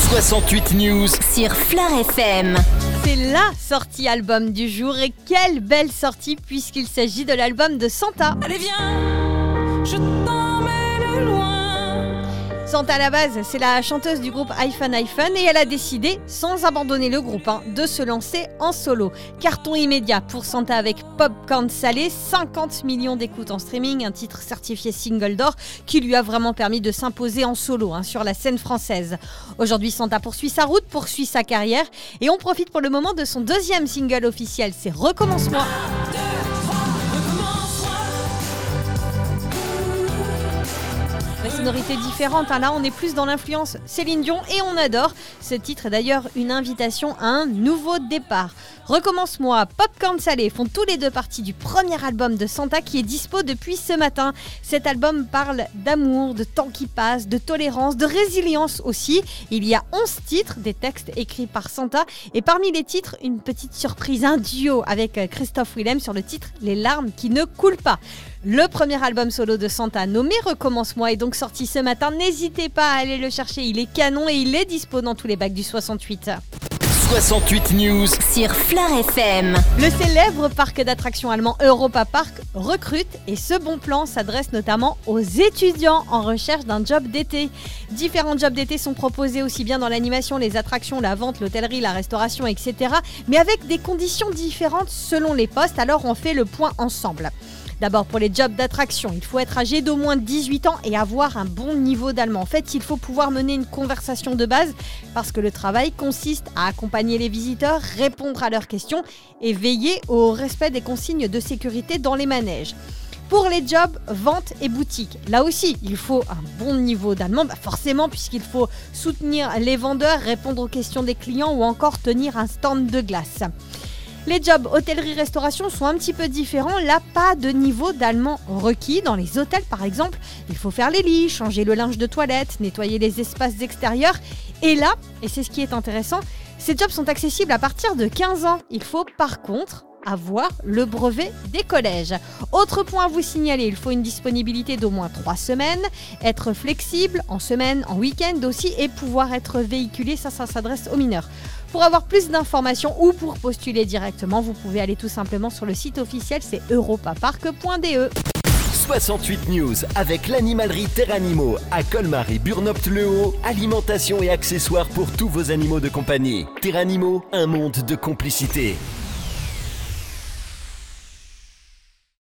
68 News sur Fleur FM. C'est la sortie album du jour et quelle belle sortie puisqu'il s'agit de l'album de Santa. Allez viens, je t'emmène loin. Santa à la base, c'est la chanteuse du groupe iPhone et elle a décidé, sans abandonner le groupe, de se lancer en solo. Carton immédiat pour Santa avec Popcorn Salé, 50 millions d'écoutes en streaming, un titre certifié single d'or qui lui a vraiment permis de s'imposer en solo sur la scène française. Aujourd'hui, Santa poursuit sa route, poursuit sa carrière et on profite pour le moment de son deuxième single officiel, c'est Recommence-moi. Sonorité différente, là on est plus dans l'influence Céline Dion et on adore. Ce titre est d'ailleurs une invitation à un nouveau départ. Recommence-moi, Popcorn Salé font tous les deux partie du premier album de Santa qui est dispo depuis ce matin. Cet album parle d'amour, de temps qui passe, de tolérance, de résilience aussi. Il y a 11 titres, des textes écrits par Santa et parmi les titres, une petite surprise, un duo avec Christophe Willem sur le titre Les larmes qui ne coulent pas. Le premier album solo de Santa nommé Recommence-moi est donc sorti ce matin. N'hésitez pas à aller le chercher, il est canon et il est dispo dans tous les bacs du 68. 68 News Sur Fleur FM. Le célèbre parc d'attractions allemand Europa Park recrute et ce bon plan s'adresse notamment aux étudiants en recherche d'un job d'été. Différents jobs d'été sont proposés aussi bien dans l'animation, les attractions, la vente, l'hôtellerie, la restauration, etc. Mais avec des conditions différentes selon les postes, alors on fait le point ensemble. D'abord, pour les jobs d'attraction, il faut être âgé d'au moins 18 ans et avoir un bon niveau d'allemand. En fait, il faut pouvoir mener une conversation de base parce que le travail consiste à accompagner les visiteurs, répondre à leurs questions et veiller au respect des consignes de sécurité dans les manèges. Pour les jobs vente et boutique, là aussi, il faut un bon niveau d'allemand, forcément puisqu'il faut soutenir les vendeurs, répondre aux questions des clients ou encore tenir un stand de glace. Les jobs hôtellerie-restauration sont un petit peu différents. Là, pas de niveau d'allemand requis. Dans les hôtels, par exemple, il faut faire les lits, changer le linge de toilette, nettoyer les espaces extérieurs. Et là, et c'est ce qui est intéressant, ces jobs sont accessibles à partir de 15 ans. Il faut par contre avoir le brevet des collèges. Autre point à vous signaler, il faut une disponibilité d'au moins 3 semaines, être flexible en semaine, en week-end aussi et pouvoir être véhiculé, ça s'adresse aux mineurs. Pour avoir plus d'informations ou pour postuler directement, vous pouvez aller tout simplement sur le site officiel, c'est europapark.de. 68 News avec l'animalerie Terranimo à Colmar et Burnopt-le-Haut. Alimentation et accessoires pour tous vos animaux de compagnie. Terranimo, un monde de complicité.